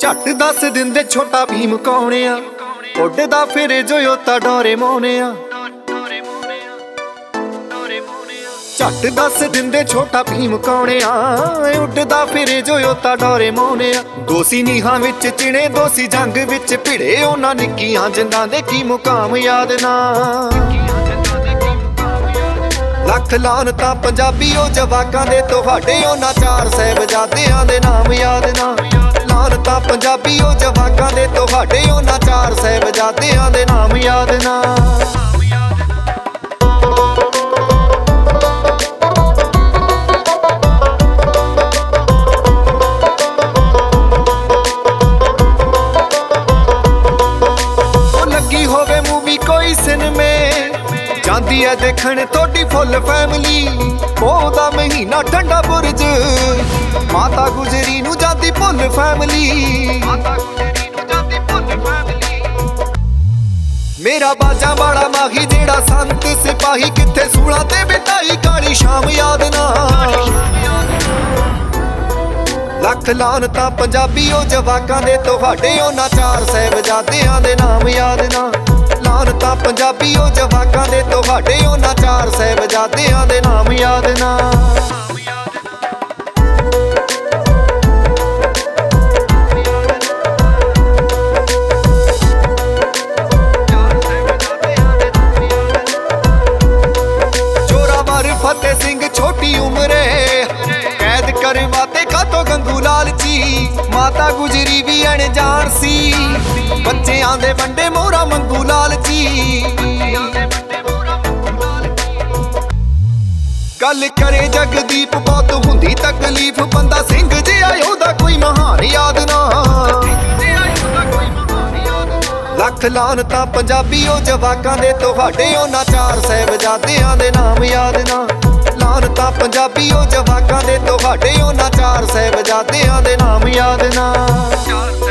झट दस दिंदे छोटा भीम कौन आ, उड्डदा फिरे जो योता डोरेमोन आ। झट दस दिंदे छोटा भीम कौन आ, उड्डदा फिरे जो योता डोरेमोन आ। दोसी नीहां विच चिणे दोसी जंग विच भिड़े, उन्हां निक्कियां जिंदां दे की मुकाम याद ना। लख लानतां पंजाबी ओ जवाकां दे तुहाडे, उन्हां चार साहिबजादियां दे नाम याद ना। लानतां पंजाबी ओ जवाकां दे तुहाडे, उन्हां चार साहिबजादियां दे नाम याद ना। लगी होवे मूवी कोई सिनेमे, जांदी है देखण तोड़ी फुल फैमिली। पोह दा महीना ठंडा बुरज, माता गुजरी नू जांदी फुल फैमिली। मेरा बाजा वाला माही जेड़ा संत सिपाही, किथे सूला ते बिताई काली शाम याद ना। लख लानतां पंजाबी ओ जवाकां दे तुहाडे, उन्हां चार साहिबजादियां दे नाम याद ना। लानतां पंजाबी ओ जवाकां दे तुहाडे, उन्हां चार साहिबजादियां दे नाम याद ना। जोरावर फतेह सिंह छोटी उम्रे, कैद करवाते कातों गंगू लाल जी। माता गुजरी भी अनजान सी, बच्चेआं दे वंडे मोरा मंगू लाल जी। गल करे जगदीप बहुत हुंदी तकलीफ, बंदा सिंह जिहा ओहदा कोई महान याद ना। लख लानतां पंजाबी ओ जवाकां दे तुहाडे, उन्हां चार साहिबजादियां दे नाम याद ना। लानतां पंजाबी ओ जवाकां दे तुहाडे, उन्हां चार साहिबजादियां दे नाम याद ना।